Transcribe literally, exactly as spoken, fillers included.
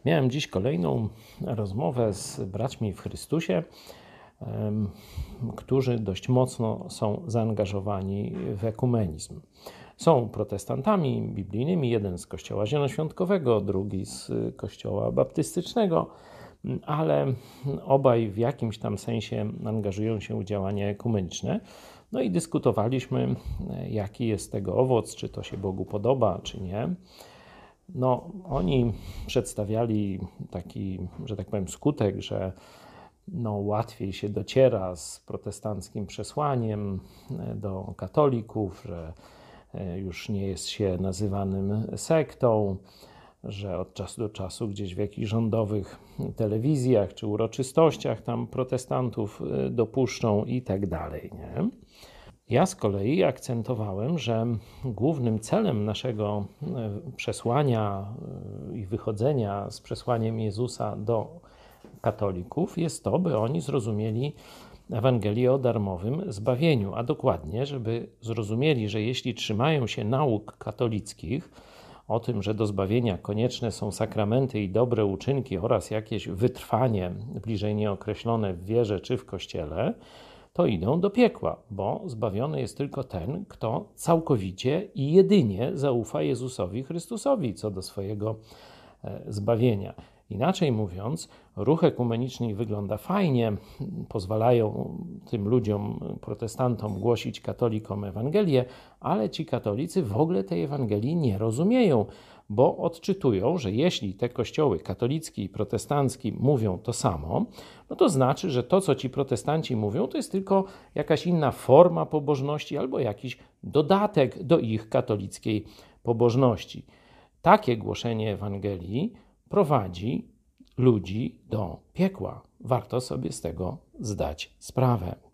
Miałem dziś kolejną rozmowę z braćmi w Chrystusie, którzy dość mocno są zaangażowani w ekumenizm. Są protestantami biblijnymi, jeden z kościoła zielonoświątkowego, drugi z kościoła baptystycznego, ale obaj w jakimś tam sensie angażują się w działania ekumeniczne. No i dyskutowaliśmy, jaki jest tego owoc, czy to się Bogu podoba, czy nie. No, oni przedstawiali taki, że tak powiem, skutek, że no, łatwiej się dociera z protestanckim przesłaniem do katolików, że już nie jest się nazywanym sektą, że od czasu do czasu gdzieś w jakichś rządowych telewizjach czy uroczystościach tam protestantów dopuszczą i tak dalej, nie? Ja z kolei akcentowałem, że głównym celem naszego przesłania i wychodzenia z przesłaniem Jezusa do katolików jest to, by oni zrozumieli Ewangelię o darmowym zbawieniu, a dokładnie, żeby zrozumieli, że jeśli trzymają się nauk katolickich o tym, że do zbawienia konieczne są sakramenty i dobre uczynki oraz jakieś wytrwanie bliżej nieokreślone w wierze czy w Kościele, to idą do piekła, bo zbawiony jest tylko ten, kto całkowicie i jedynie zaufa Jezusowi Chrystusowi co do swojego zbawienia. Inaczej mówiąc, ruch ekumeniczny wygląda fajnie, pozwalają tym ludziom, protestantom głosić katolikom Ewangelię, ale ci katolicy w ogóle tej Ewangelii nie rozumieją, bo odczytują, że jeśli te kościoły katolicki i protestancki mówią to samo, no to znaczy, że to, co ci protestanci mówią, to jest tylko jakaś inna forma pobożności albo jakiś dodatek do ich katolickiej pobożności. Takie głoszenie Ewangelii prowadzi ludzi do piekła. Warto sobie z tego zdać sprawę.